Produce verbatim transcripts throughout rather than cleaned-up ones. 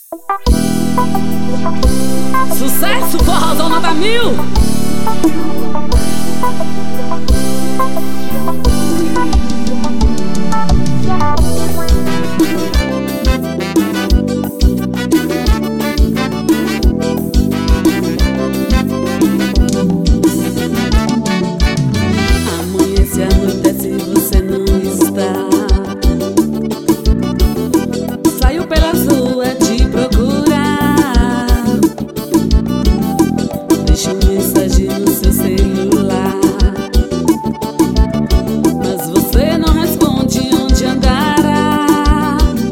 Sucesso, forrozão nota mil. Amanhece, anoitece, você não está. Saio pela rua te procurar. Deixo mensagem no seu celular, mas você não responde onde andará.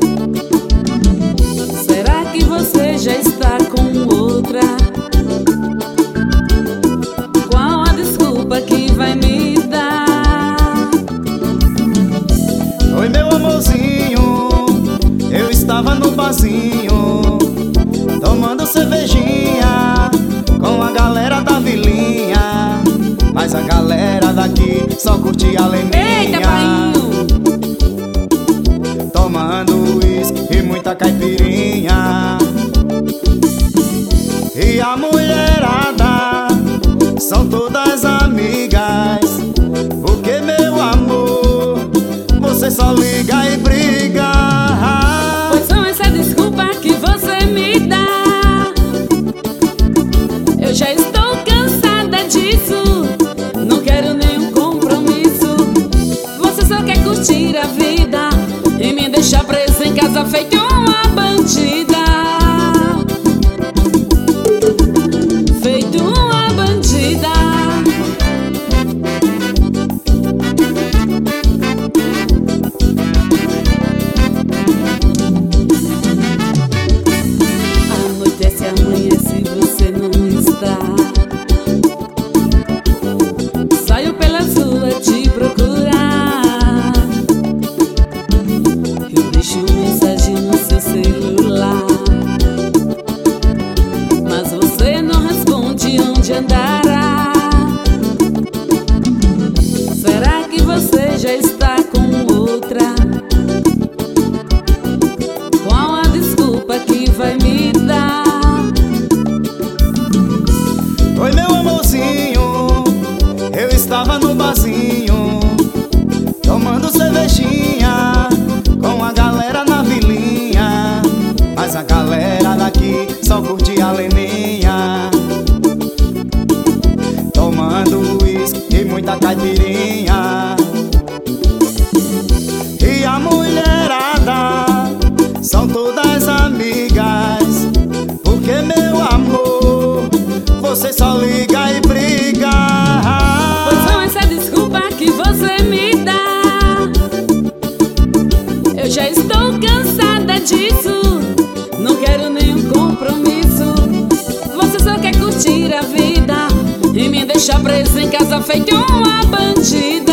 Será que você já está com outra? Qual a desculpa que vai me dar? Oi, meu amorzinho, eu estava no barzinho tomando cervejinha com a galera da vilinha, mas a galera daqui só curte a leminha. Eita, painho! Tomando uísque e muita caipirinha. E a mulherada são todas amigas, porque, meu amor, você só liga e briga. Pois são essa desculpa que você me dá. Eu já estou cansada disso, não quero nenhum compromisso. Você só quer curtir a vida e me deixar presa em casa feito uma bandida. Feito uma bandida. Anoitece, amanhece, você não está. Saio pela rua te procurar. Eu deixo mensagem no seu celular, mas você não responde onde andará. Será que você já está com outra? Qual a desculpa que vai me dar? Oi, meu amorzinho, eu estava no barzinho tomando cervejinha com a galera na vilinha, mas a galera daqui só curte a leminha. Tomando uísque e muita caipirinha. E a mulherada são todas amigas, porque, meu amor, você só liga e briga. Pois são essa desculpa que você me dá. Eu já estou cansada disso, não quero nenhum compromisso. Você só quer curtir a vida e me deixar presa em casa feito uma bandida.